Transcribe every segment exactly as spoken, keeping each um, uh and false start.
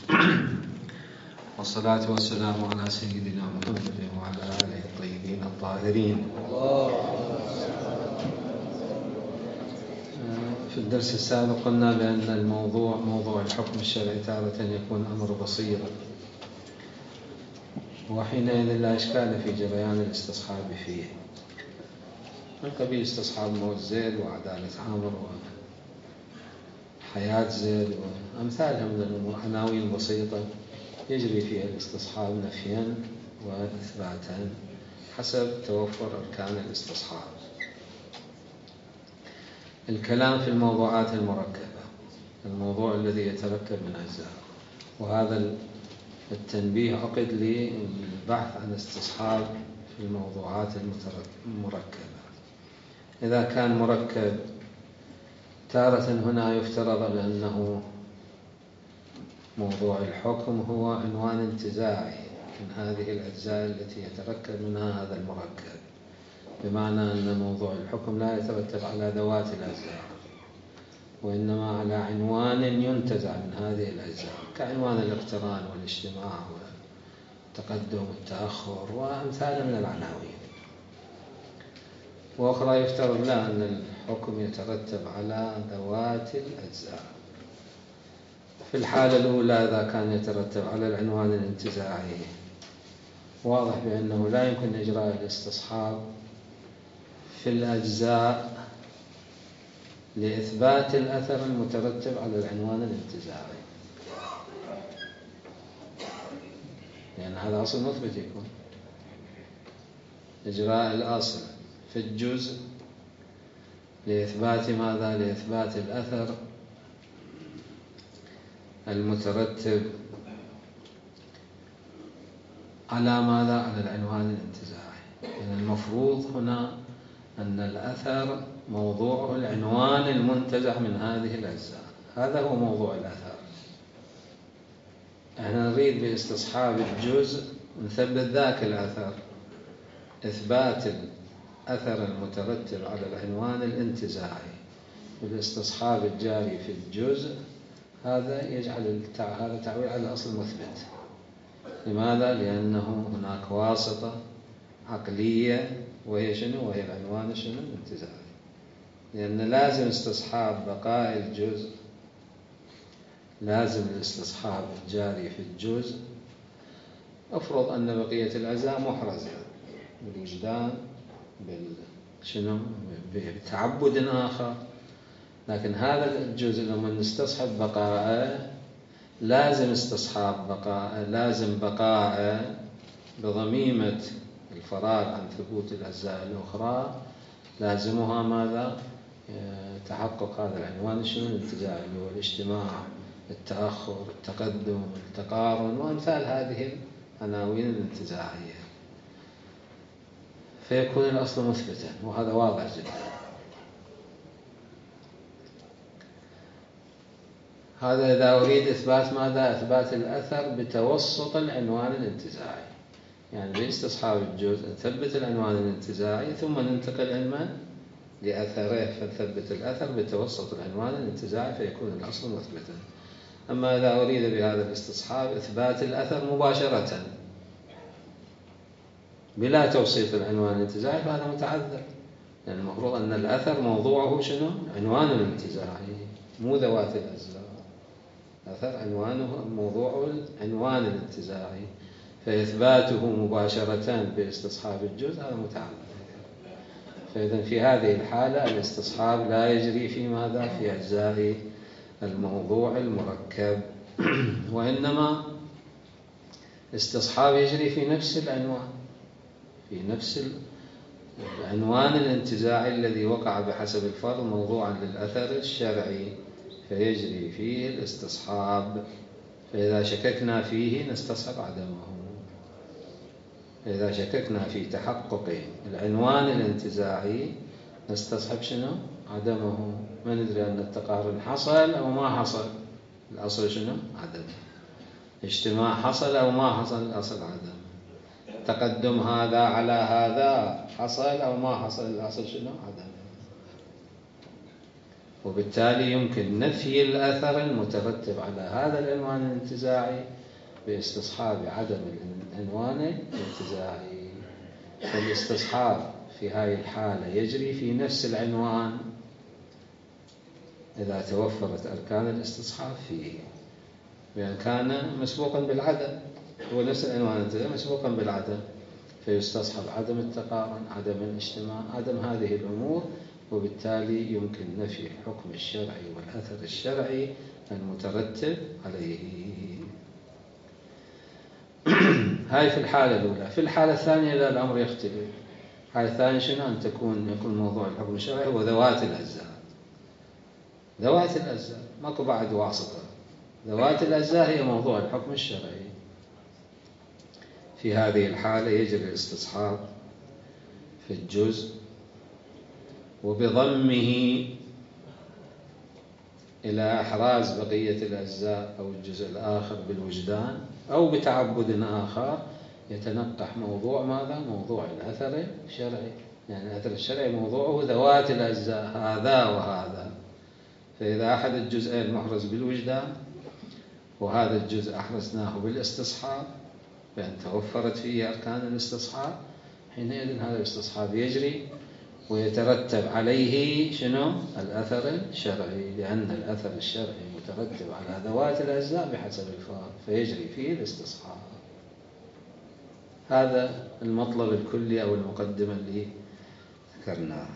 والصلاة والسلام على سيدنا محمد وعلى آله الطيبين الطاهرين. في الدرس السابق قلنا بأن الموضوع موضوع الحكم الشرعي تارة يكون أمر بصيرا، وحينئذ لا إشكال في جريان الاستصحاب فيه، من قبيل استصحاب موت زيد وعدالة عامر وحياة زيد وأمثالها من الأمور، عناوين بسيطة يجري فيها الاستصحاب نفيا وإثباتا حسب توفر أركان الاستصحاب. الكلام في الموضوعات المركبة، الموضوع الذي يتركب من أجزاء، وهذا التنبيه عقد للبحث عن استصحاب في الموضوعات المركبة. إذا كان مركب تارة هنا يفترض بأنه موضوع الحكم هو عنوان انتزاعي من هذه الأجزاء التي يتركب منها هذا المركب، بمعنى أن موضوع الحكم لا يترتب على ذوات الأجزاء، وإنما على عنوان ينتزع من هذه الأجزاء، كعنوان الاقتران والاجتماع والتقدم والتأخر وأمثال من العناوين. وأخرى يفترض لا أن الحكم يترتب على ذوات الأجزاء. في الحالة الأولى إذا كان يترتب على العنوان الانتزاعي واضح بأنه لا يمكن إجراء الاستصحاب في الأجزاء لإثبات الأثر المترتب على العنوان الانتزاعي، لأن يعني هذا أصل مثبت يكون. إجراء الأصل في الجزء لإثبات ماذا؟ لإثبات الأثر المترتب على ماذا؟ على العنوان الانتزاعي. يعني المفروض هنا أن الأثر موضوعه العنوان المنتزع من هذه الأجزاء، هذا هو موضوع الأثر. احنا نريد باستصحاب الجزء نثبت ذاك الأثر، إثبات الأثر المترتب على العنوان الانتزاعي بالاستصحاب الجاري في الجزء، هذا يجعل هذا تعويل على الأصل مثبت. لماذا؟ لأنه هناك واسطة عقلية وهي شنو؟ وهي العنوان شنو؟ الانتزاعي. لأن لازم استصحاب بقاء الجزء، لازم الاستصحاب الجاري في الجزء. أفرض أن بقية الأجزاء محرزة بالوجدان بالشنو؟ بتعبد آخر، لكن هذا الجزء لما نستصحب بقاءه لازم استصحاب بقاء، لازم بقاء بضميمة الفراغ عن ثبوت الأجزاء الأخرى، لازمها ماذا؟ تحقق هذا العنوان شنو؟ الانتزاعي، اللي هو الاجتماع، التأخر، التقدم، التقارن وأمثال هذه العناوين الانتزاعية، فيكون الأصل مثبتا، وهذا واضح جدا. هذا إذا أريد إثبات ماذا؟ إثبات الأثر بتوسط العنوان الانتزاعي، يعني باستصحاب الجزء نثبت العنوان الانتزاعي ثم ننتقل علما لأثره، فنثبت الأثر بتوسط العنوان الانتزاعي فيكون الأصل مثبتا. أما إذا أريد بهذا الاستصحاب إثبات الأثر مباشرة بلا توسيط العنوان الانتزاعي فهذا متعذر، لأن المفروض أن الأثر موضوعه شنو؟ عنوان الانتزاعي مو ذوات الأجزاء. أثر عنوانه موضوع العنوان الانتزاعي، فإثباته مباشرة باستصحاب الجزء هذا متعذر. فإذا في هذه الحالة الاستصحاب لا يجري في ماذا؟ في أجزاء الموضوع المركب، وإنما استصحاب يجري في نفس العنوان، في نفس العنوان الانتزاعي الذي وقع بحسب الفرض موضوعا للأثر الشرعي، فيجري فيه الاستصحاب. فإذا شككنا فيه نستصحب عدمه، إذا شككنا في تحقق العنوان الانتزاعي نستصحب شنو؟ عدمه. ما ندري أن التقارن حصل أو ما حصل، الأصل شنو؟ عدمه. اجتماع حصل أو ما حصل، الأصل عدمه. تقدم هذا على هذا حصل أو ما حصل، الأصل شنو؟ عدمه. وبالتالي يمكن نفي الأثر المترتب على هذا العنوان الانتزاعي باستصحاب عدم العنوان الانتزاعي. فالاستصحاب في هذه الحالة يجري في نفس العنوان إذا توفرت أركان الاستصحاب فيه، بأن كان مسبوقا بالعدم، هو نفس العنوان الانتزاعي مسبوقا بالعدم، فيستصحب عدم التقارن، عدم الاجتماع، عدم هذه الأمور، وبالتالي يمكن نفي الحكم الشرعي والأثر الشرعي المترتب عليه. هاي في الحالة الأولى. في الحالة الثانية لا، الأمر يختلف. الحالة الثانية شنو؟ أن تكون يكون موضوع الحكم الشرعي هو ذوات الأجزاء. ذوات الأجزاء ماكو بعد واسطة، ذوات الأجزاء هي موضوع الحكم الشرعي. في هذه الحالة يجري الاستصحاب في الجزء وبضمه إلى إحراز بقية الأجزاء أو الجزء الآخر بالوجدان، أو بتعبد آخر يتنقح موضوع ماذا؟ موضوع الأثر الشرعي. يعني الأثر الشرعي موضوعه ذوات الأجزاء هذا وهذا. فإذا أحد الجزئين محرز بالوجدان وهذا الجزء أحرزناه بالاستصحاب بأن توفرت فيه أركان الاستصحاب، حينئذ هذا الاستصحاب يجري ويترتب عليه شنو؟ الأثر الشرعي، لأن الأثر الشرعي مترتب على ذوات الأجزاء بحسب الفارق، فيجري فيه الاستصحاب. هذا المطلب الكلي أو المقدمة اللي ذكرناها.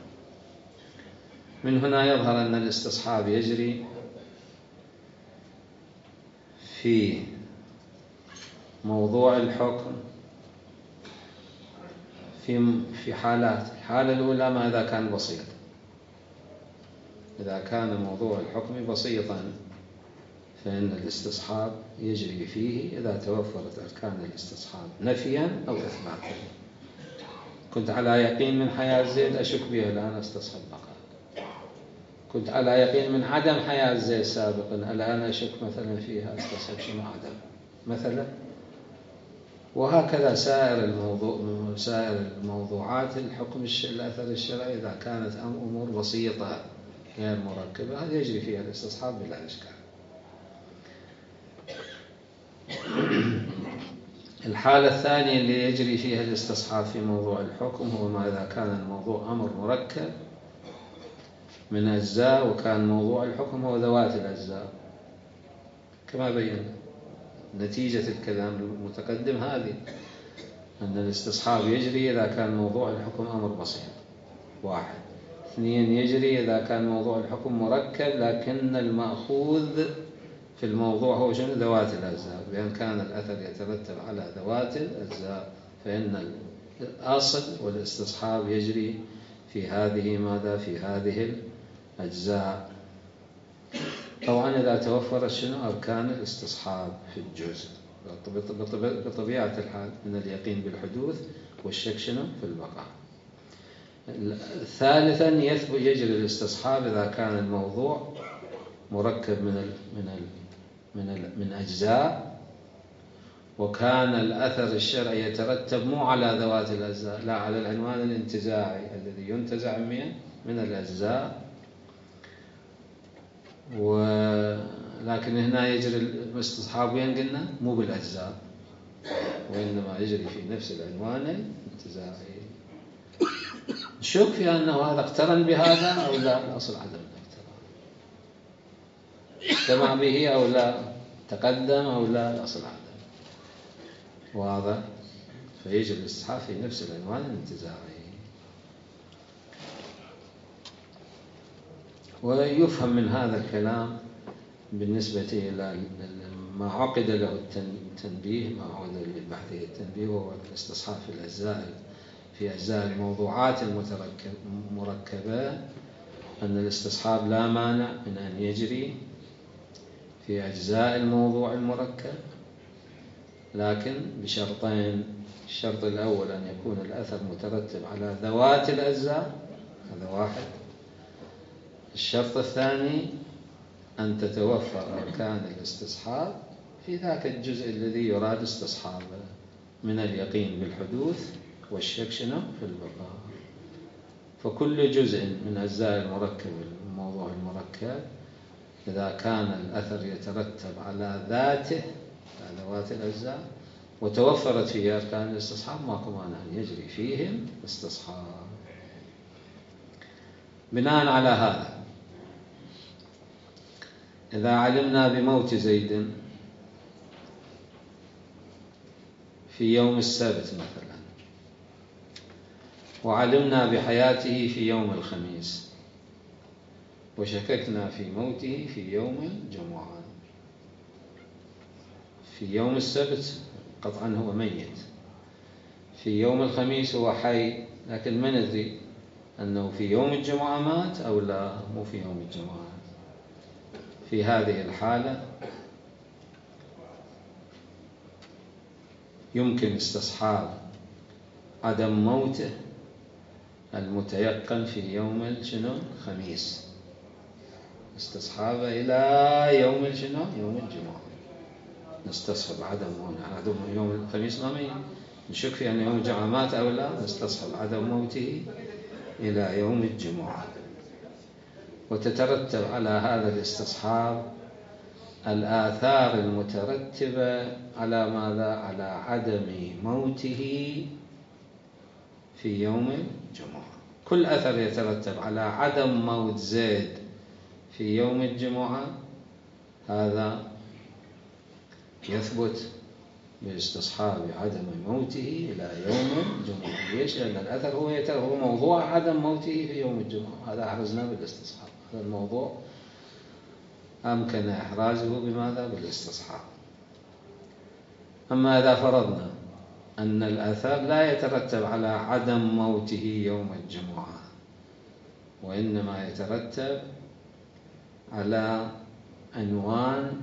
من هنا يظهر أن الاستصحاب يجري في موضوع الحكم في في حالات. الحالة الأولى ما إذا كان بسيطا، إذا كان موضوع الحكم بسيطا فإن الاستصحاب يجري فيه إذا توفرت أركان الاستصحاب نفيا أو إثباتا. كنت على يقين من حياة زيد أشك به الآن استصحب بقاء. كنت على يقين من عدم حياة زيد سابقا الآن أشك مثلا فيها استصحب شنو عدم مثلا. وهكذا سائر الموضوع سائر الموضوعات الحكم الأثر الشرعي إذا كانت أمور بسيطة غير مركبة هذا يجري فيها الاستصحاب بلا إشكال. الحالة الثانية اللي يجري فيها الاستصحاب في موضوع الحكم هو ما إذا كان الموضوع أمر مركب من أجزاء وكان موضوع الحكم هو ذوات الأجزاء، كما بينا نتيجة الكلام المتقدم هذه، أن الاستصحاب يجري إذا كان موضوع الحكم أمر بسيط واحد. اثنين، يجري إذا كان موضوع الحكم مركب لكن المأخوذ في الموضوع هو شنو؟ ذوات الأجزاء، بأن كان الأثر يترتب على ذوات الأجزاء فإن الأصل والاستصحاب يجري في هذه ماذا؟ في هذه الأجزاء. طبعا إذا توفرت شنو؟ أركان الاستصحاب في الجزء بطبيعة الحال من اليقين بالحدوث والشك شنو؟ في البقاء. ثالثا، يثبت يجري الاستصحاب إذا كان الموضوع مركب من ال من ال من ال من أجزاء وكان الأثر الشرعي يترتب مو على ذوات الأجزاء، لا على العنوان الانتزاعي الذي ينتزع من من الأجزاء. ولكن هنا يجري الاستصحاب وين قلنا؟ مو بالأجزاء، وإنما يجري في نفس العنوان الانتزاعي. نشك في أنه هذا اقترن بهذا أو لا؟ الأصل عدم الاقتران. اجتمع به أو لا؟ تقدم أو لا؟ الأصل عدم. واضح؟ فيجري الاستصحاب في نفس العنوان الانتزاعي. ويفهم من هذا الكلام بالنسبة إلى ما عقد له التنبيه، ما عقد للبحثية التنبيه، وهو الاستصحاب في الأجزاء في أجزاء الموضوعات المركبة، أن الاستصحاب لا مانع من أن يجري في أجزاء الموضوع المركب، لكن بشرطين. الشرط الأول أن يكون الأثر مترتب على ذوات الأجزاء، هذا واحد. الشرط الثاني أن تتوفر أركان الاستصحاب في ذاك الجزء الذي يراد استصحابه من اليقين بالحدوث والشك شنو؟ في البقاء. فكل جزء من أجزاء المركب موضوع المركب إذا كان الأثر يترتب على ذاته على ذوات الأجزاء وتوفرت فيه أركان الاستصحاب ماكو مانع أن يجري فيهم استصحاب. بناء على هذا إذا علمنا بموت زيد في يوم السبت مثلا وعلمنا بحياته في يوم الخميس وشككنا في موته في يوم الجمعة، في يوم السبت قطعا هو ميت، في يوم الخميس هو حي، لكن ما ندري أنه في يوم الجمعة مات أو لا مو في يوم الجمعة. في هذه الحالة يمكن استصحاب عدم موته المتيقن في يوم الشنو الخميس، استصحابه إلى يوم الشنو يوم الجمعة، نستصحب عدم عدم يوم الخميس ما ميت، نشك في أن يوم الجمعة مات أو لا، نستصحب عدم موته إلى يوم الجمعة. وتترتب على هذا الاستصحاب الآثار المترتبة على ماذا؟ على عدم موته في يوم الجمعة. كل أثر يترتب على عدم موت زيد في يوم الجمعة هذا يثبت باستصحاب عدم موته إلى يوم الجمعة. ليش؟ لأن الأثر هو هو موضوع عدم موته في يوم الجمعة، هذا أحرزنا بالاستصحاب، هذا الموضوع أمكن إحرازه بماذا؟ بالاستصحاب. أما إذا فرضنا أن الأثر لا يترتب على عدم موته يوم الجمعة وإنما يترتب على عنوان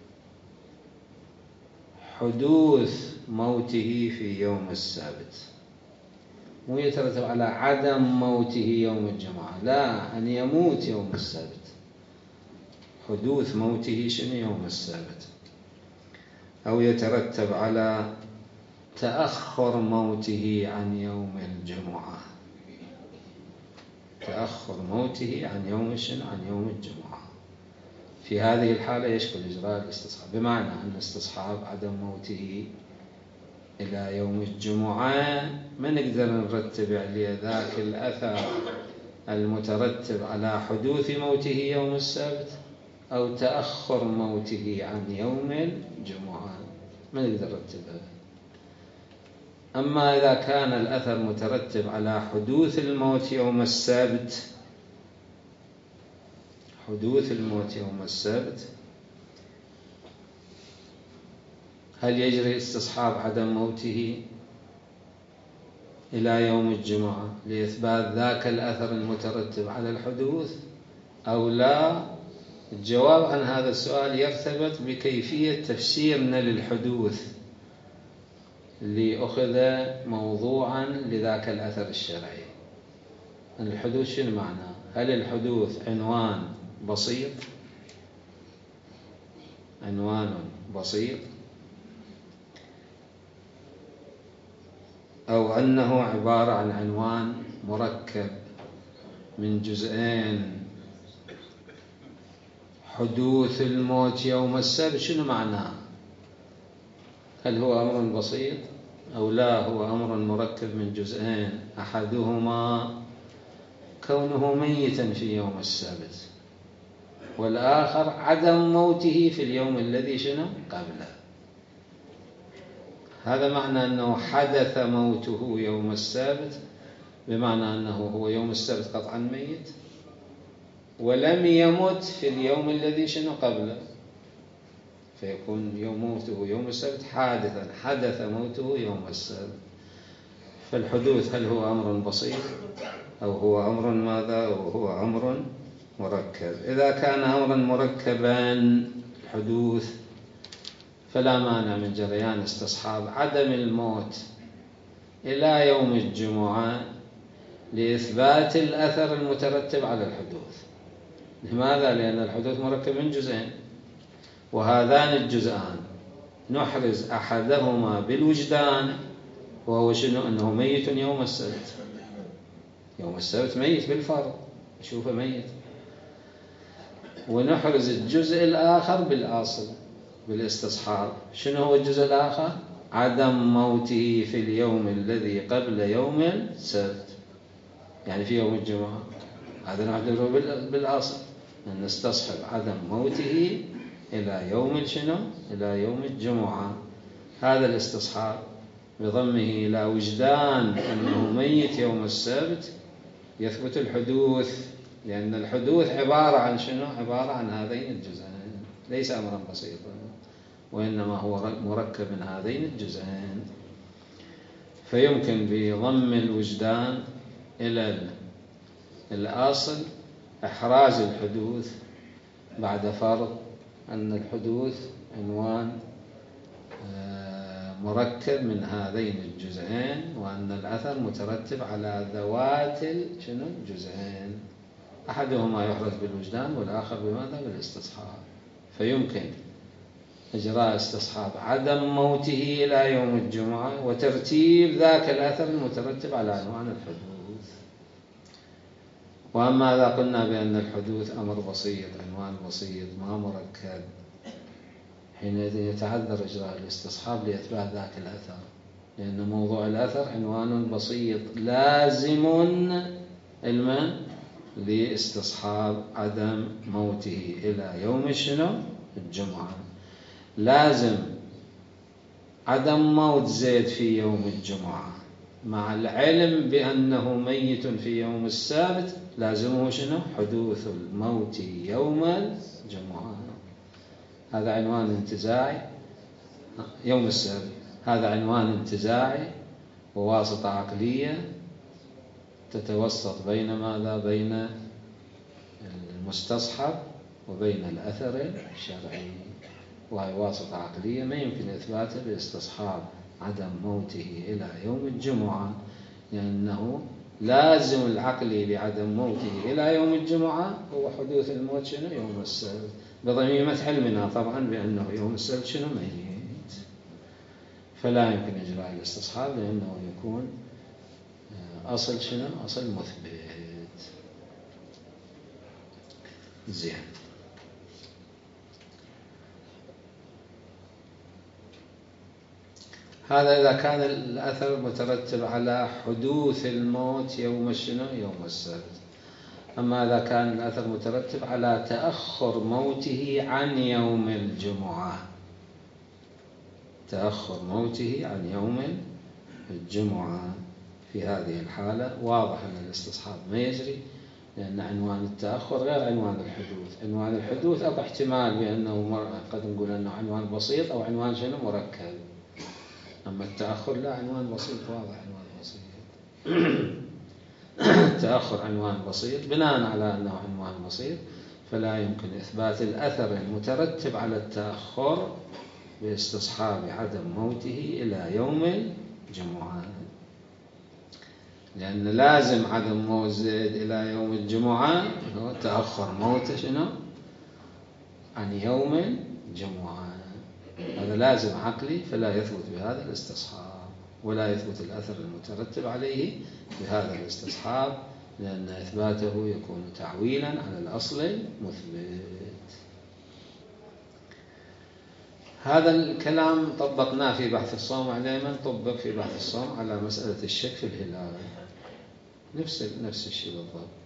حدوث موته في يوم السبت، مو يترتب على عدم موته يوم الجمعة، لا، أن يموت يوم السبت، حدوث موته شنو يوم السبت، أو يترتب على تأخر موته عن يوم الجمعة، تأخر موته عن يوم شنو عن يوم الجمعة. في هذه الحالة يشكل إجراء الاستصحاب، بمعنى أن استصحاب عدم موته إلى يوم الجمعة ما نقدر نرتب عليه ذاك الأثر المترتب على حدوث موته يوم السبت أو تأخر موته عن يوم الجمعة، ما نقدر نرتبها. أما إذا كان الأثر مترتب على حدوث الموت يوم السبت، حدوث الموت يوم السبت، هل يجري استصحاب عدم موته إلى يوم الجمعة لإثبات ذاك الأثر المترتب على الحدوث أو لا؟ الجواب عن هذا السؤال يرتبط بكيفية تفسيرنا للحدوث اللي أخذ موضوعا لذاك الأثر الشرعي. الحدوث شنو معناه؟ هل الحدوث عنوان بسيط، عنوان بسيط، أو أنه عبارة عن عنوان مركب من جزئين؟ حدوث الموت يوم السبت شنو معناه؟ هل هو أمر بسيط أو لا هو أمر مركب من جزئين، أحدهما كونه ميتا في يوم السبت والآخر عدم موته في اليوم الذي شنو قبله. هذا معنى أنه حدث موته يوم السبت، بمعنى أنه هو يوم السبت قطعا ميت ولم يمت في اليوم الذي شنو قبله، فيكون يوم موته يوم السبت حادثا، حدث موته يوم السبت. فالحدوث هل هو أمر بسيط أو هو أمر ماذا؟ أو هو أمر مركب. إذا كان أمرا مركبا الحدوث فلا مانع من جريان استصحاب عدم الموت إلى يوم الجمعة لإثبات الأثر المترتب على الحدوث. لماذا؟ لأن الحدوث مركب من جزئين، وهذان الجزءان نحرز أحدهما بالوجدان وهو شنو؟ أنه ميت يوم السبت. يوم السبت ميت بالفرض، نشوفه ميت. ونحرز الجزء الآخر بالأصل بالاستصحاب. شنو هو الجزء الآخر؟ عدم موته في اليوم الذي قبل يوم السبت، يعني في يوم الجمعة. هذا نعتبره بالأصل، نستصحب عدم موته إلى يوم شنو؟ إلى يوم الجمعة. هذا الاستصحاب بضمه إلى وجدان أنه ميت يوم السبت يثبت الحدوث، لأن الحدوث عبارة عن شنو؟ عبارة عن هذين الجزئين، ليس أمرا بسيطا، وإنما هو مركب من هذين الجزئين. فيمكن بضم الوجدان إلى الأصل إحراز الحدوث بعد فرض أن الحدوث عنوان مركب من هذين الجزئين، وأن الأثر مترتب على ذوات شنو؟ الجزئين، أحدهما يحرز بالوجدان والآخر بماذا؟ بالاستصحاب. فيمكن إجراء استصحاب عدم موته إلى يوم الجمعة وترتيب ذاك الأثر المترتب على عنوان الحدوث. وأما إذا قلنا بأن الحدوث أمر بسيط، عنوان بسيط ما مركب، حينئذ يتعذر إجراء الاستصحاب لإثبات ذاك الأثر، لأن موضوع الأثر عنوان بسيط لازم علما لاستصحاب عدم موته إلى يوم شنو؟ الجمعة. لازم عدم موت زيد في يوم الجمعة مع العلم بأنه ميت في يوم السبت، لازمه شنو؟ حدوث الموت يوم الجمعة. هذا عنوان انتزاعي يوم السبت، هذا عنوان انتزاعي وواسطة عقلية تتوسط بين ماذا؟ بين المستصحب وبين الأثر الشرعي، وهي واسطة عقلية ما يمكن إثباتها باستصحاب عدم موته إلى يوم الجمعة، لأنه لازم العقلي لعدم موته إلى يوم الجمعة هو حدوث الموت شنو؟ يوم السبت، بضميمة علمنا طبعا بأنه يوم السبت شنو؟ ميت. فلا يمكن إجراء الاستصحاب لأنه يكون أصل شنو؟ أصل مثبت. زين. هذا إذا كان الأثر مترتب على حدوث الموت يوم شنو؟ يوم السبت. أما إذا كان الأثر مترتب على تأخر موته عن يوم الجمعة، تأخر موته عن يوم الجمعة، في هذه الحالة واضح أن الاستصحاب ما يجري، لأن عنوان التأخر غير عنوان الحدوث. عنوان الحدوث أو احتمال بأنه قد نقول أنه عنوان بسيط أو عنوان شنو؟ مركب. أما التأخر لا، عنوان بسيط واضح، عنوان بسيط. التأخر عنوان بسيط، بناء على أنه عنوان بسيط فلا يمكن إثبات الأثر المترتب على التأخر باستصحاب عدم موته إلى يوم الجمعة، لأن لازم عدم موت زيد إلى يوم الجمعة هو تأخر موته شنو؟ عن يوم الجمعة. هذا لازم عقلي، فلا يثبت بهذا الاستصحاب، ولا يثبت الأثر المترتب عليه بهذا الاستصحاب، لأن إثباته يكون تعويلا على الأصل المثبت. هذا الكلام طبقناه في بحث الصوم، علينا طبق في بحث الصوم على مسألة الشك في الهلال، نفس نفس الشيء بالضبط.